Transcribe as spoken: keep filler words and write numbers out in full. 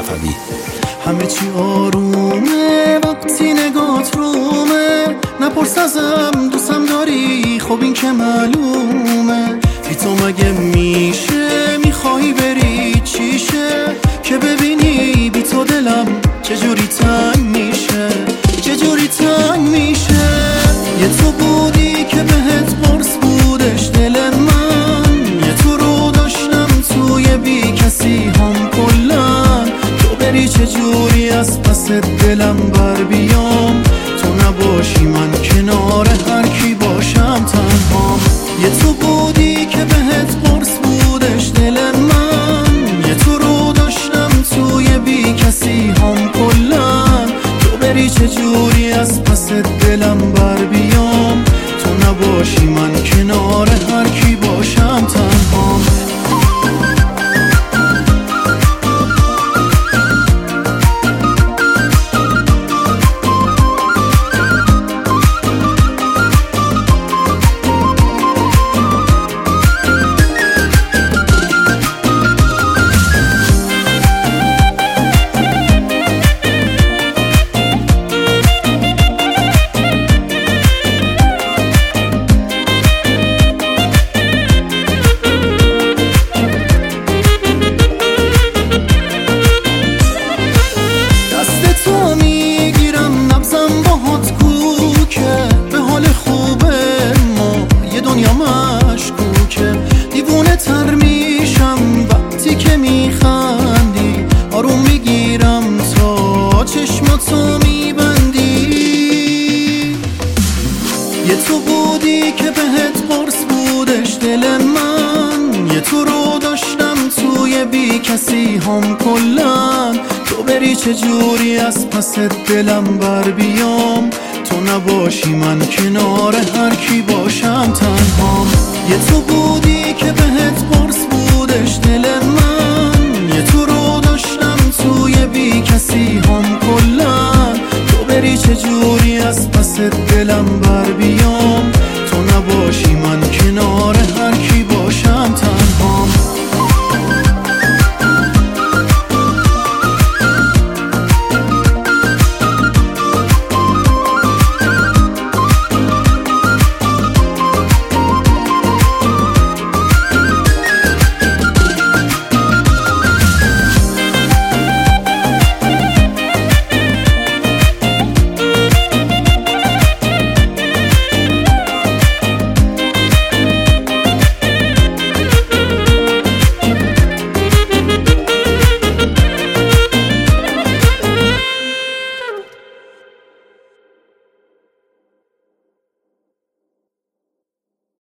صفوی. همه چی آرومه وقتی نگات رومه، نپرس ازم دوستم داری خب این که معلومه. بی تو مگه میشه میخوای بری چیشه، که ببینی بی تو دلم چجوری تنگ میشه، چجوری تنگ میشه. یه تو بودی که بهت قرص بودش دل من، یه تو رو داشتم توی بی کسی هم کلن. تو بری چجوری از پس دلم بر بیام، تو نباشی من کنار هر کی باشم تنهام. یه تو بودی که بهت قرص بودش دل من، یه تو رو داشتم توی بی کسی هم کلن. تو بری چجوری از پس دلم بر بیام، تو نباشی من کنار هر کی باشم تنهام. دیوونه تر میشم وقتی که میخندی، آروم میگیرم تا چشماتو میبندی. یه تو بودی که بهت قرص بودش دل من، یه تو رو داشتم توی بی کسی هم کلن. تو بری چجوری از پس دلم بر بیام، تو نباشی من کنار هر کی باشم تنهام. یه تو بودی که بهت قرص بودش دل من، یه تو رو داشتم توی بی کسی هم کلن. تو بری چجوری از پس دلم بر بیام، تو نباشی من کنار هر کی باشم تنهام.